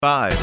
5.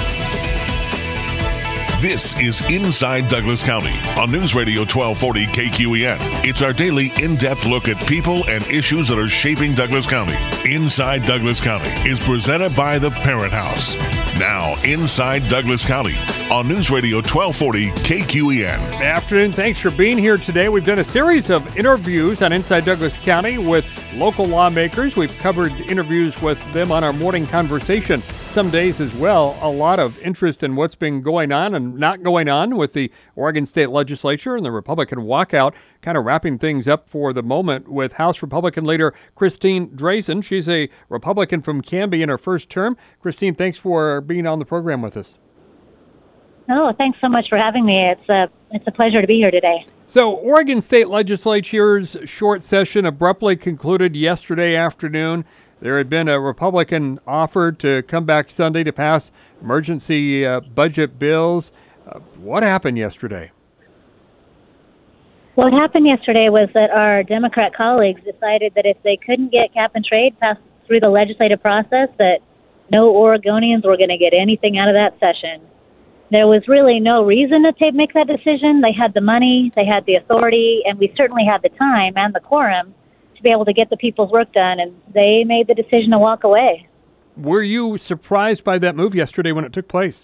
This is Inside Douglas County on News Radio 1240 KQEN. It's our daily in-depth look at people and issues that are shaping Douglas County. Inside Douglas County is presented by the Parent House. Now, Inside Douglas County on News Radio 1240 KQEN. Good afternoon. Thanks for being here today. We've done a series of interviews on Inside Douglas County with local lawmakers. We've covered interviews with them on our morning conversation some days as well. A lot of interest in what's been going on and not going on with the Oregon State Legislature and the Republican walkout, kind of wrapping things up for the moment with House Republican leader Christine Drazan. She's a Republican from Canby in her first term. Christine, thanks for being on the program with us. Oh, thanks so much for having me. It's a pleasure to be here today. So, Oregon State Legislature's short session abruptly concluded yesterday afternoon. There had been a Republican offer to come back Sunday to pass emergency budget bills. What happened yesterday? What happened yesterday was that our Democrat colleagues decided that if they couldn't get cap and trade passed through the legislative process, that no Oregonians were going to get anything out of that session. There was really no reason to make that decision. They had the money, they had the authority, and we certainly had the time and the quorum to be able to get the people's work done, and they made the decision to walk away. Were you surprised by that move yesterday when it took place?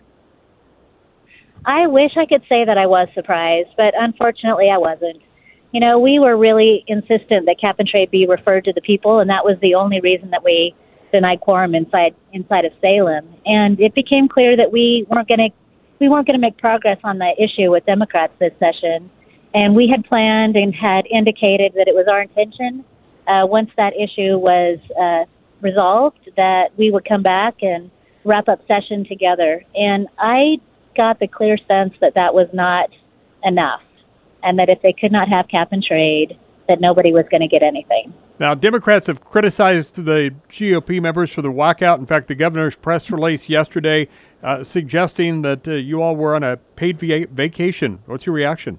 I wish I could say that I was surprised, but unfortunately I wasn't. You know, we were really insistent that cap and trade be referred to the people, and that was the only reason that we denied quorum inside of Salem. And it became clear that we weren't going to make progress on the issue with Democrats this session. And we had planned and had indicated that it was our intention, once that issue was resolved, that we would come back and wrap up session together. And I got the clear sense that that was not enough, and that if they could not have cap and trade, that nobody was going to get anything. Now, Democrats have criticized the GOP members for the walkout. In fact, the governor's press release yesterday suggesting that you all were on a paid vacation. What's your reaction?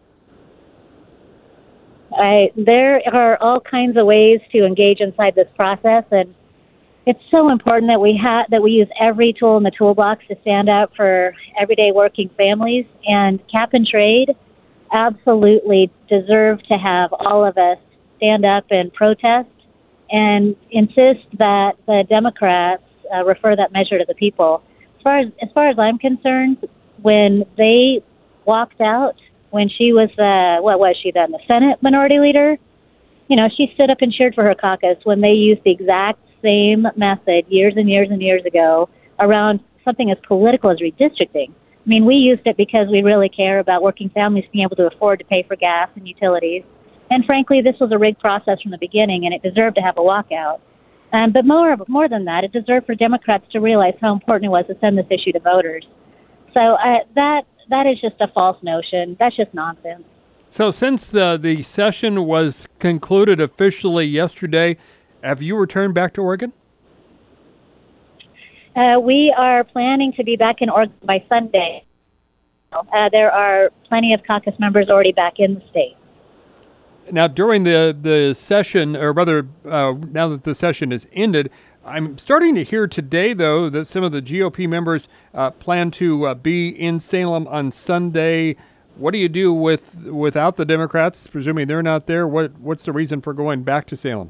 There are all kinds of ways to engage inside this process, and it's so important that we use every tool in the toolbox to stand up for everyday working families. And cap and trade absolutely deserve to have all of us stand up and protest and insist that the Democrats refer that measure to the people. As far as I'm concerned, when they walked out, when she was what was she then, the Senate Minority Leader? You know, she stood up and cheered for her caucus when they used the exact same method years and years and years ago around something as political as redistricting. I mean, we used it because we really care about working families being able to afford to pay for gas and utilities. And frankly, this was a rigged process from the beginning, and it deserved to have a walkout. But more than that, it deserved for Democrats to realize how important it was to send this issue to voters. So that is just a false notion. That's just nonsense. So since the session was concluded officially yesterday, have you returned back to Oregon? We are planning to be back in Oregon by Sunday. There are plenty of caucus members already back in the state. Now, during the session, or rather, now that the session is ended, I'm starting to hear today, though, that some of the GOP members plan to be in Salem on Sunday. What do you do without the Democrats, presuming they're not there? What's the reason for going back to Salem?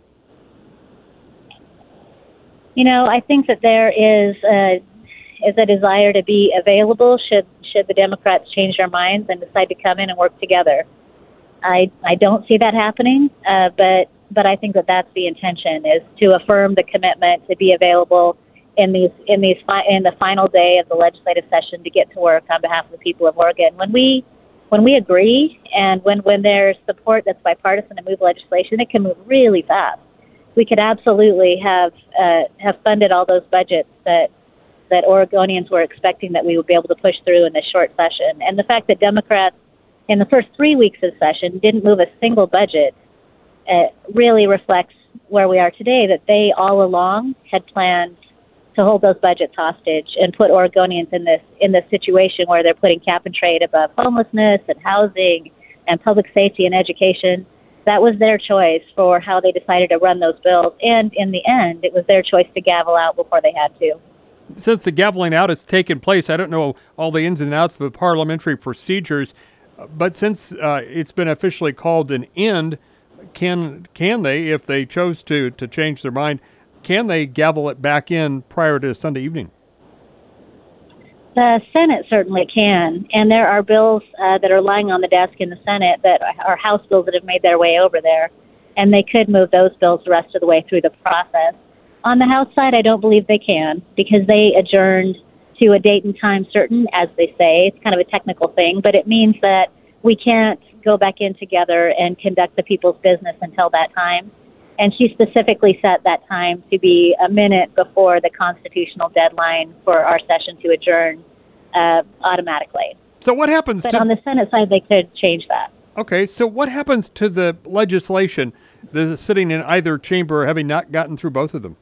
You know, I think that there is a desire to be available should the Democrats change their minds and decide to come in and work together. I don't see that happening, but I think that that's the intention, is to affirm the commitment to be available in the final day of the legislative session to get to work on behalf of the people of Oregon. When we agree and when there's support that's bipartisan to move legislation, it can move really fast. We could absolutely have funded all those budgets that Oregonians were expecting that we would be able to push through in this short session. And the fact that Democrats in the first 3 weeks of session didn't move a single budget really reflects where we are today, that they all along had planned to hold those budgets hostage and put Oregonians in this situation where they're putting cap and trade above homelessness and housing and public safety and education. That was their choice for how they decided to run those bills. And in the end, it was their choice to gavel out before they had to. Since the gaveling out has taken place, I don't know all the ins and outs of the parliamentary procedures, but since it's been officially called an end, can they, if they chose to change their mind, can they gavel it back in prior to Sunday evening? The Senate certainly can, and there are bills that are lying on the desk in the Senate that are House bills that have made their way over there, and they could move those bills the rest of the way through the process. On the House side, I don't believe they can, because they adjourned to a date and time certain, as they say. It's kind of a technical thing, but it means that we can't go back in together and conduct the people's business until that time. And she specifically set that time to be a minute before the constitutional deadline for our session to adjourn automatically. So what happens But on the Senate side, they could change that. Okay, so what happens to the legislation that is sitting in either chamber, having not gotten through both of them?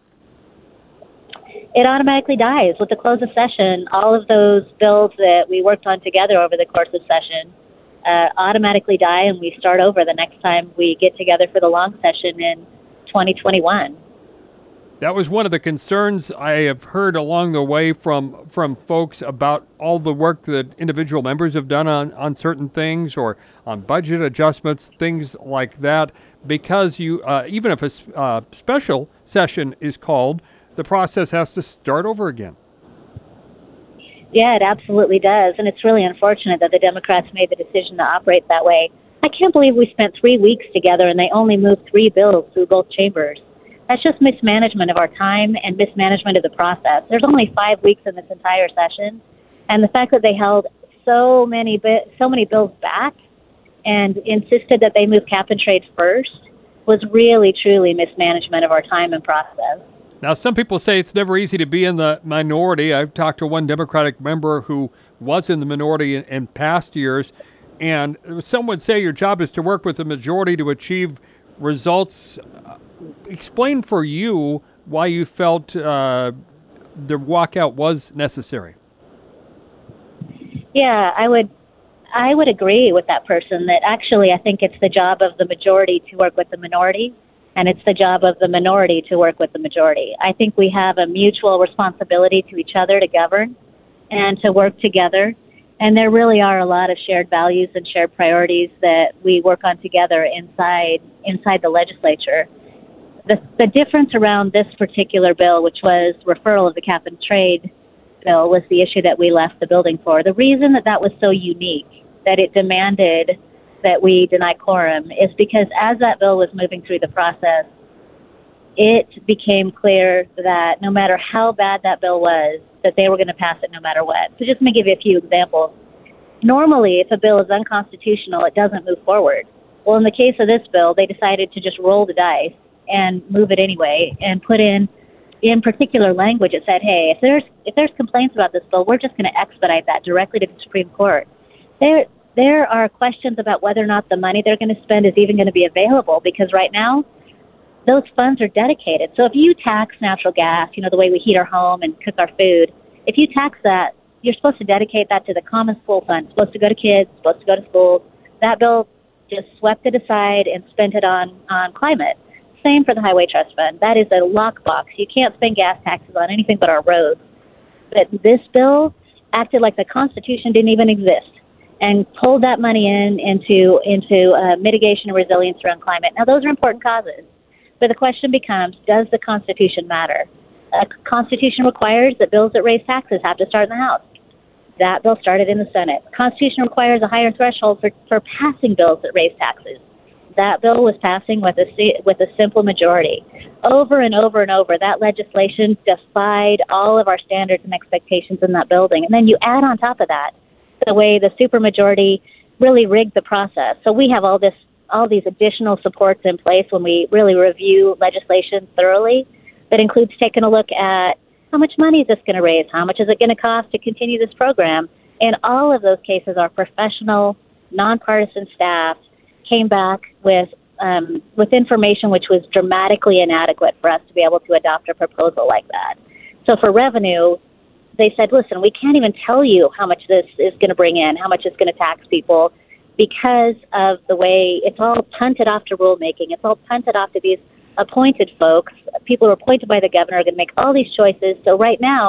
It automatically dies. With the close of session, all of those bills that we worked on together over the course of session automatically die, and we start over the next time we get together for the long session in 2021. That was one of the concerns I have heard along the way from folks about all the work that individual members have done on certain things or on budget adjustments, things like that, because you even if a special session is called, the process has to start over again. Yeah, it absolutely does, and it's really unfortunate that the Democrats made the decision to operate that way. I can't believe we spent 3 weeks together and they only moved 3 bills through both chambers. That's just mismanagement of our time and mismanagement of the process. There's only 5 weeks in this entire session, and the fact that they held so many bills back and insisted that they move cap and trade first was really, truly mismanagement of our time and process. Now, some people say it's never easy to be in the minority. I've talked to one Democratic member who was in the minority in past years, and some would say your job is to work with the majority to achieve results. Explain for you why you felt the walkout was necessary. Yeah, I would agree with that person that actually I think it's the job of the majority to work with the minority, and it's the job of the minority to work with the majority. I think we have a mutual responsibility to each other to govern and to work together, and there really are a lot of shared values and shared priorities that we work on together inside the legislature. The difference around this particular bill, which was referral of the cap and trade bill, was the issue that we left the building for. The reason that was so unique, that it demanded that we deny quorum, is because as that bill was moving through the process, it became clear that no matter how bad that bill was, that they were going to pass it no matter what. So just let me give you a few examples. Normally, if a bill is unconstitutional, it doesn't move forward. Well, in the case of this bill, they decided to just roll the dice and move it anyway and put in particular language. It said, hey, if there's complaints about this bill, we're just going to expedite that directly to the Supreme Court. There are questions about whether or not the money they're going to spend is even going to be available, because right now those funds are dedicated. So if you tax natural gas, the way we heat our home and cook our food, if you tax that, you're supposed to dedicate that to the Common School Fund. It's supposed to go to kids, it's supposed to go to schools. That bill just swept it aside and spent it on climate. Same for the Highway Trust Fund. That is a lockbox. You can't spend gas taxes on anything but our roads. But this bill acted like the Constitution didn't even exist and pulled that money into mitigation and resilience around climate. Now, those are important causes. But the question becomes, does the Constitution matter? The Constitution requires that bills that raise taxes have to start in the House. That bill started in the Senate. The Constitution requires a higher threshold for passing bills that raise taxes. That bill was passing with a simple majority. Over and over and over, that legislation defied all of our standards and expectations in that building. And then you add on top of that the way the supermajority really rigged the process. So we have all these additional supports in place when we really review legislation thoroughly. That includes taking a look at how much money is this going to raise, how much is it going to cost to continue this program. In all of those cases, our professional, nonpartisan staff came back with information which was dramatically inadequate for us to be able to adopt a proposal like that. So for revenue, they said, listen, we can't even tell you how much this is going to bring in, how much it's going to tax people, because of the way it's all punted off to rulemaking. It's all punted off to these appointed folks. People who are appointed by the governor are going to make all these choices. So right now,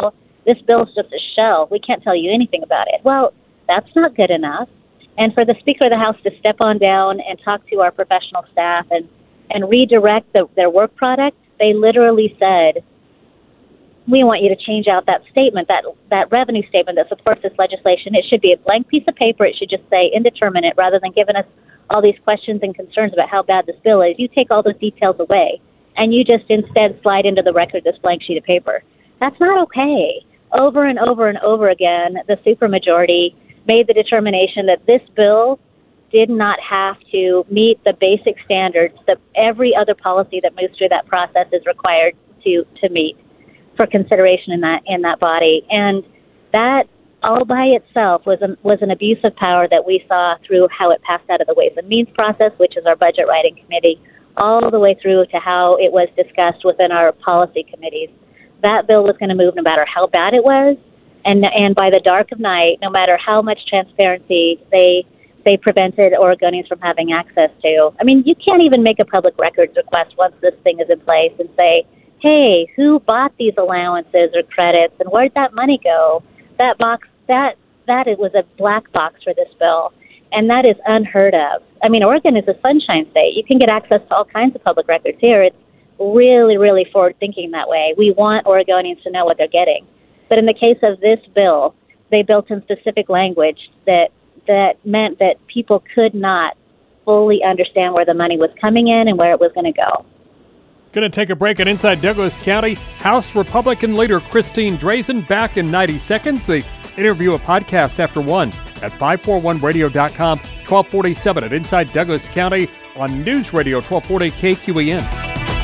this bill's just a shell. We can't tell you anything about it. Well, that's not good enough. And for the Speaker of the House to step on down and talk to our professional staff and redirect their work product, they literally said, we want you to change out that statement, that revenue statement that supports this legislation. It should be a blank piece of paper. It should just say indeterminate rather than giving us all these questions and concerns about how bad this bill is. You take all those details away, and you just instead slide into the record this blank sheet of paper. That's not okay. Over and over and over again, the supermajority made the determination that this bill did not have to meet the basic standards that every other policy that moves through that process is required to meet for consideration in that body. And that all by itself was an abuse of power that we saw through how it passed out of the Ways and Means process, which is our budget writing committee, all the way through to how it was discussed within our policy committees. That bill was going to move no matter how bad it was, and by the dark of night, no matter how much transparency they prevented Oregonians from having access to. I mean, you can't even make a public records request once this thing is in place and say, hey, who bought these allowances or credits, and where'd that money go? That box, that it was a black box for this bill, and that is unheard of. I mean, Oregon is a sunshine state. You can get access to all kinds of public records here. It's really, really forward-thinking that way. We want Oregonians to know what they're getting. But in the case of this bill, they built in specific language that meant that people could not fully understand where the money was coming in and where it was going to go. Going to take a break at Inside Douglas County. House Republican leader Christine Drazen back in 90 seconds. The interview a podcast after 1 at 541radio.com, 1247 at Inside Douglas County on News Radio 1240 KQEN.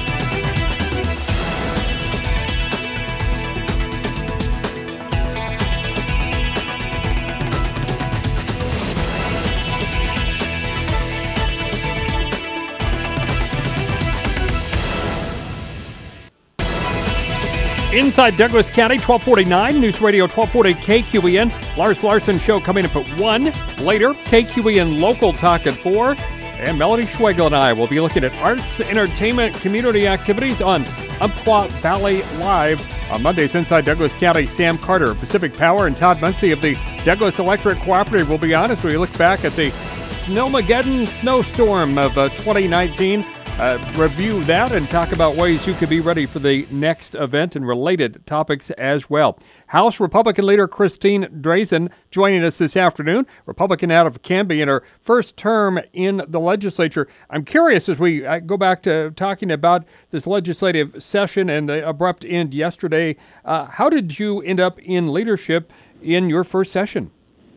Inside Douglas County, 1249, News Radio 1240 KQEN. Lars Larson Show coming up at 1. Later, KQEN Local Talk at 4. And Melody Schwegel and I will be looking at arts, entertainment, community activities on Umpqua Valley Live. On Mondays, Inside Douglas County, Sam Carter, Pacific Power, and Todd Muncie of the Douglas Electric Cooperative will be on as we look back at the Snowmageddon snowstorm of 2019. Review that and talk about ways you could be ready for the next event and related topics as well. House Republican leader Christine Drazen joining us this afternoon, Republican out of Canby in her first term in the legislature. I'm curious as we go back to talking about this legislative session and the abrupt end yesterday, how did you end up in leadership in your first session?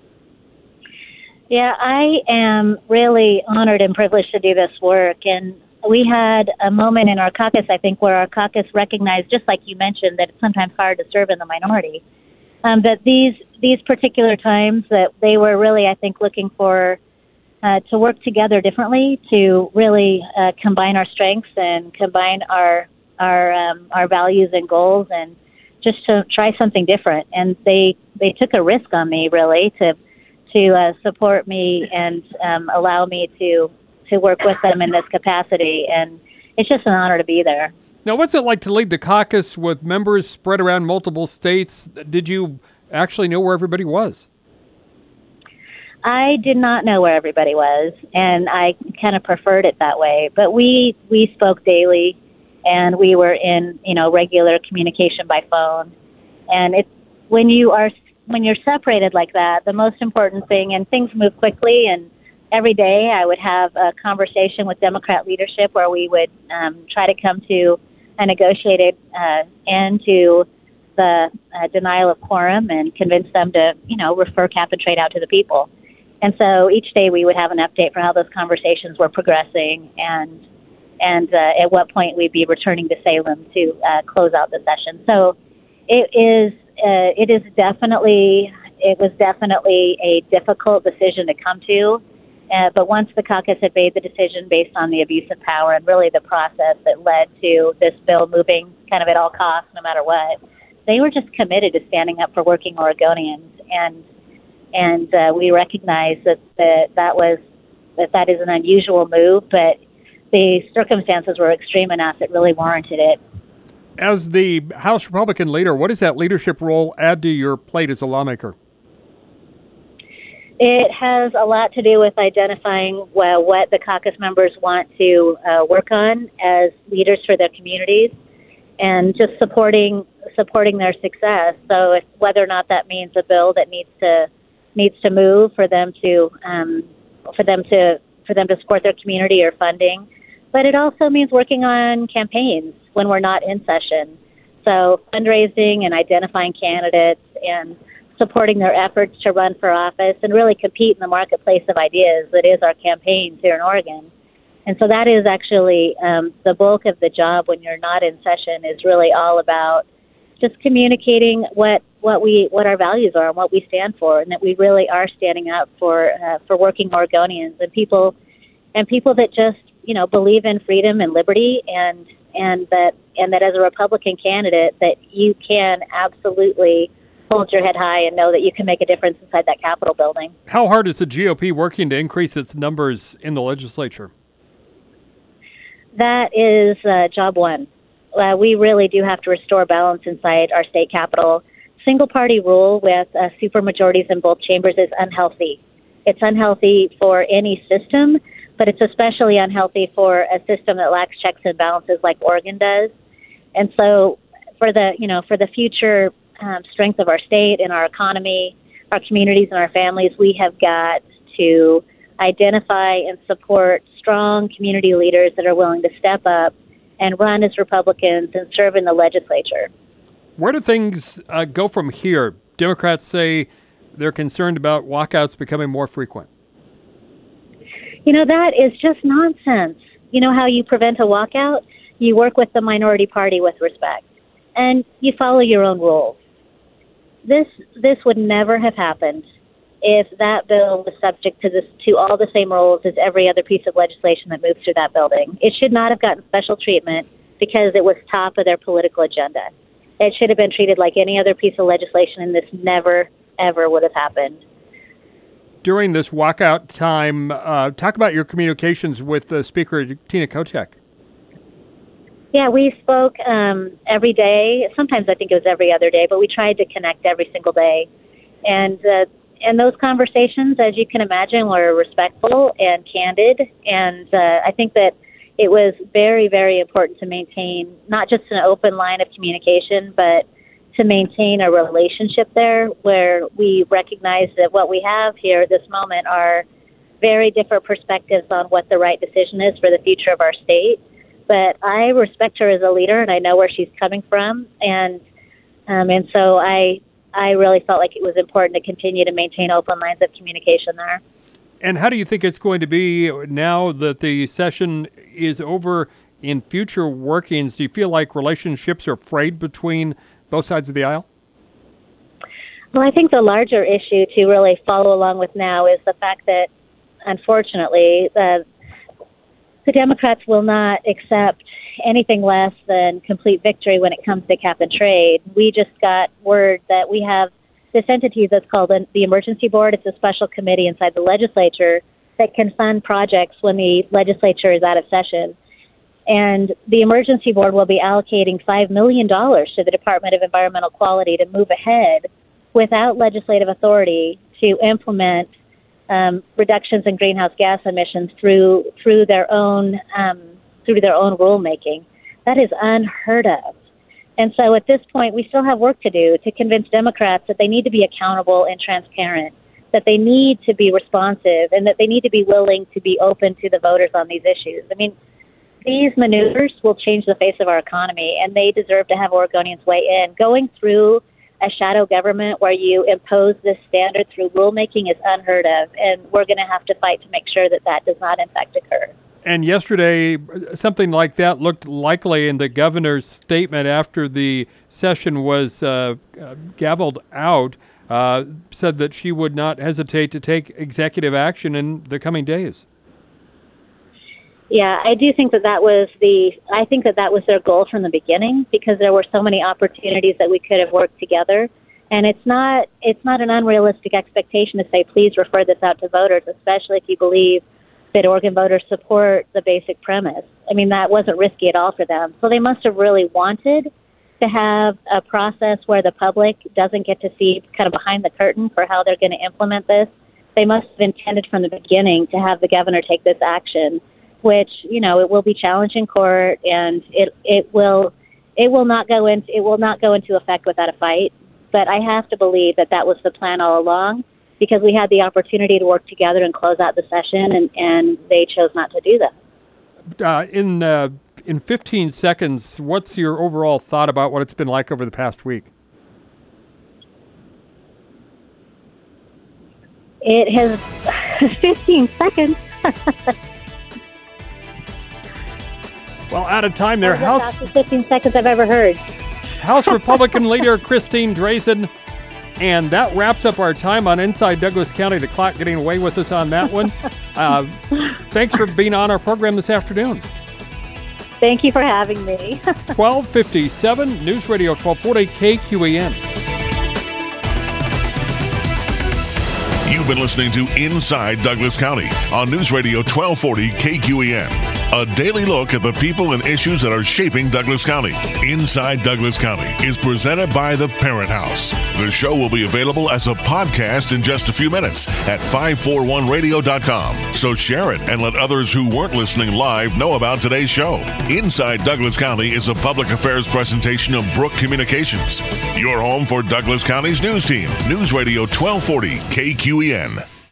Yeah, I am really honored and privileged to do this work, and we had a moment in our caucus, I think, where our caucus recognized, just like you mentioned, that it's sometimes hard to serve in the minority. That these particular times that they were really, I think, looking for to work together differently, to really combine our strengths and combine our values and goals, and just to try something different. And they took a risk on me, really, to support me and allow me to work with them in this capacity, and it's just an honor to be there. Now, what's it like to lead the caucus with members spread around multiple states? Did you actually know where everybody was? I did not know where everybody was, and I kind of preferred it that way. But we spoke daily, and we were in regular communication by phone. And when you're separated like that, the most important thing, and things move quickly, and every day I would have a conversation with Democrat leadership where we would try to come to a negotiated end to the denial of quorum and convince them to, refer cap and trade out to the people. And so each day we would have an update for how those conversations were progressing and at what point we'd be returning to Salem to close out the session. So it was definitely a difficult decision to come to. But once the caucus had made the decision based on the abuse of power and really the process that led to this bill moving kind of at all costs, no matter what, they were just committed to standing up for working Oregonians. And we recognize that is an unusual move, but the circumstances were extreme enough that really warranted it. As the House Republican leader, what does that leadership role add to your plate as a lawmaker? It has a lot to do with identifying what the caucus members want to work on as leaders for their communities, and just supporting their success. So, whether or not that means a bill that needs to move for them to support their community or funding, but it also means working on campaigns when we're not in session. So, fundraising and identifying candidates and supporting their efforts to run for office and really compete in the marketplace of ideas that is our campaigns here in Oregon. And so that is actually the bulk of the job when you're not in session, is really all about just communicating what our values are and what we stand for, and that we really are standing up for working Oregonians and people that just believe in freedom and liberty, and that as a Republican candidate that you can absolutely hold your head high and know that you can make a difference inside that Capitol building. How hard is the GOP working to increase its numbers in the legislature? That is job one. We really do have to restore balance inside our state capitol. Single-party rule with supermajorities in both chambers is unhealthy. It's unhealthy for any system, but it's especially unhealthy for a system that lacks checks and balances like Oregon does. And so, for the future strength of our state and our economy, our communities and our families, we have got to identify and support strong community leaders that are willing to step up and run as Republicans and serve in the legislature. Where do things go from here? Democrats say they're concerned about walkouts becoming more frequent. That is just nonsense. You know how you prevent a walkout? You work with the minority party with respect, and you follow your own rules. This would never have happened if that bill was subject to all the same rules as every other piece of legislation that moves through that building. It should not have gotten special treatment because it was top of their political agenda. It should have been treated like any other piece of legislation, and this never, ever would have happened. During this walkout time, talk about your communications with Speaker Tina Kotek. Yeah, we spoke every day. Sometimes I think it was every other day, but we tried to connect every single day. And those conversations, as you can imagine, were respectful and candid. And I think that it was very, very important to maintain not just an open line of communication, but to maintain a relationship there where we recognize that what we have here at this moment are very different perspectives on what the right decision is for the future of our state. But I respect her as a leader, and I know where she's coming from, and so I really felt like it was important to continue to maintain open lines of communication there. And how do you think it's going to be now that the session is over in future workings? Do you feel like relationships are frayed between both sides of the aisle? Well, I think the larger issue to really follow along with now is the fact that, unfortunately, the Democrats will not accept anything less than complete victory when it comes to cap and trade. We just got word that we have this entity that's called the Emergency Board. It's a special committee inside the legislature that can fund projects when the legislature is out of session. And the Emergency Board will be allocating $5 million to the Department of Environmental Quality to move ahead without legislative authority to implement reductions in greenhouse gas emissions through their own rulemaking. That is unheard of. And so at this point, we still have work to do to convince Democrats that they need to be accountable and transparent, that they need to be responsive, and that they need to be willing to be open to the voters on these issues. I mean, these maneuvers will change the face of our economy, and they deserve to have Oregonians weigh in. Going through a shadow government where you impose this standard through rulemaking is unheard of, and we're going to have to fight to make sure that that does not in fact occur. And yesterday, something like that looked likely in the governor's statement after the session was gavelled out, said that she would not hesitate to take executive action in the coming days. Yeah, I do think that was their goal from the beginning, because there were so many opportunities that we could have worked together. And it's not an unrealistic expectation to say, please refer this out to voters, especially if you believe that Oregon voters support the basic premise. I mean, that wasn't risky at all for them. So they must have really wanted to have a process where the public doesn't get to see kind of behind the curtain for how they're going to implement this. They must have intended from the beginning to have the governor take this action, which, it will be challenged in court, and it will not go into effect without a fight. But I have to believe that was the plan all along, because we had the opportunity to work together and close out the session, and they chose not to do that. In 15 seconds, what's your overall thought about what it's been like over the past week? It has 15 seconds. Well, out of time there. That's the fastest 15 seconds I've ever heard. House Republican leader Christine Drazan. And that wraps up our time on Inside Douglas County. The clock getting away with us on that one. Thanks for being on our program this afternoon. Thank you for having me. 1257 News Radio 1240 KQEN. You've been listening to Inside Douglas County on News Radio 1240 KQEN. A daily look at the people and issues that are shaping Douglas County. Inside Douglas County is presented by the Parent House. The show will be available as a podcast in just a few minutes at 541radio.com. So share it and let others who weren't listening live know about today's show. Inside Douglas County is a public affairs presentation of Brook Communications. Your home for Douglas County's news team. News Radio 1240 KQEN.